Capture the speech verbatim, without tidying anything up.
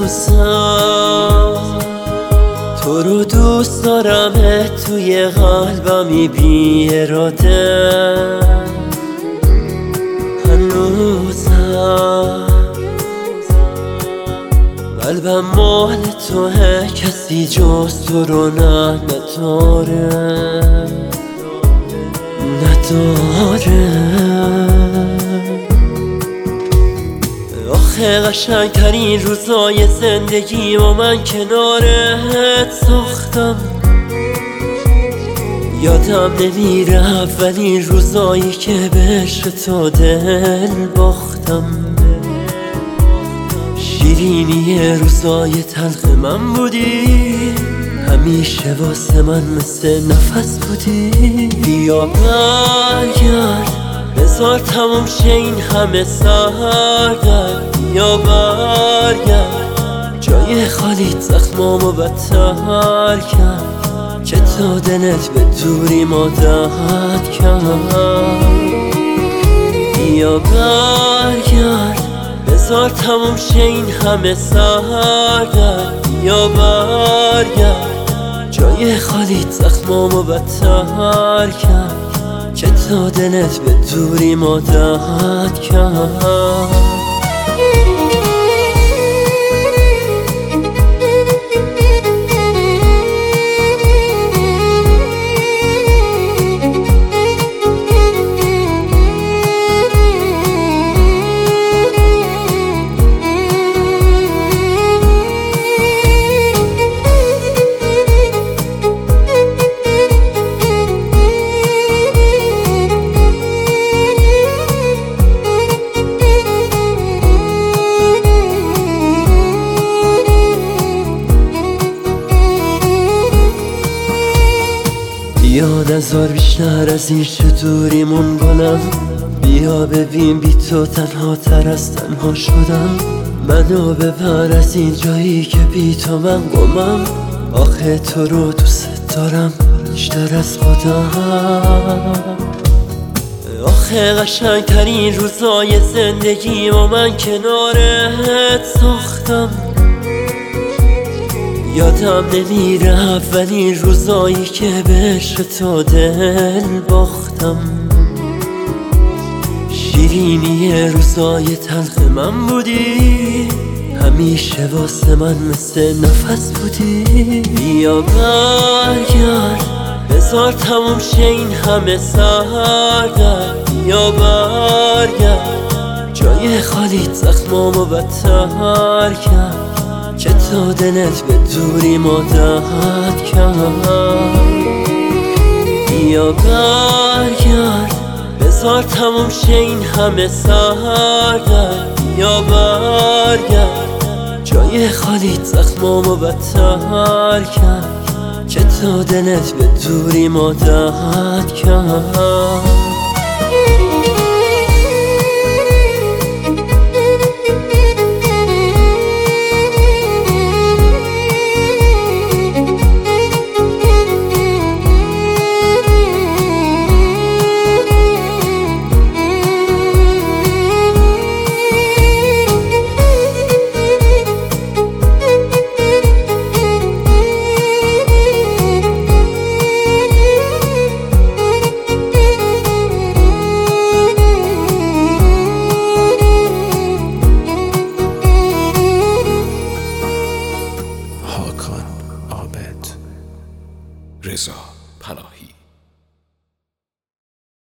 هنوزم تو رو دوست دارم، توی قلبمی بی اراده. هنوزم قلبم مال توه، کسی جز تو رو نه نداره نداره. آخه قشنگترین روزای زندگی و من کنارت ساختم. یادم نمیره اولین روزایی که بهش تو دل باختم. شیرینی روزای تلخ من بودی، همیشه واسه من مثل نفس بودی. بیا برگرد بذار تموم شه این همه سرگرد. بیا برگرد جای خالیت زخمامو بدتر کرد، که تا دلت به دوری مادت کرد. بیا برگرد بذار تموم شه این همه سرگرد. بیا برگرد جای خالیت زخمامو بدتر کرد، که تا دلت به دوری مادت کرد. بیا نذار بیشتر از این شه دوریمون گلم. بیا ببین بی تو تنها تر از تنها شدم. منو ببر از این جایی که بی تو من گمم. آخه تو رو دوست دارم بیشتر از خودم. آخه قشنگترین روزای زندگی و من کنارت ساختم. یادم نمیره اولین روزایی که بهش تو دل باختم. شیرینی روزای تلخ من بودی، همیشه واسه من مثل نفس بودی. بیا برگرد بذار تموم شه این همه سرگرد. بیا برگرد جای خالیت زخمامو بدتر کرد، که تا دلت به دوری مادت کرد. بیا برگرد بذار تموم شه این همه سرگرد. بیا برگرد جای خالیت زخمامو بدتر کرد، که تا دلت به دوری مادت کرد. هاکان عابد، رضا پناهی.